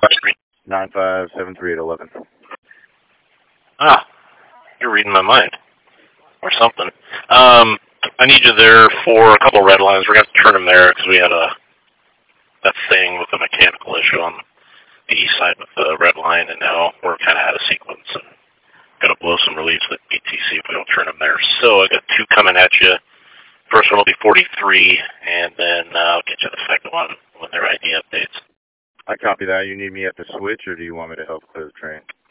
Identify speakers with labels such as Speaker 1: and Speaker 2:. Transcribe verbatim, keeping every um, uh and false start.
Speaker 1: nine five seven three eight eleven.
Speaker 2: Ah, you're reading my mind. Or something. Um, I need you there for a couple red lines. We're going to have to turn them there because we had a that thing with a mechanical issue on the east side with the red line, and now we're kind of out of sequence and going to blow some reliefs at B T C if we don't turn them there. So I got two coming at you. First one will be forty-three, and then uh, I'll get you the second one when their I D updates.
Speaker 1: I copy that. You need me at the switch, or do you want me to help clear the train?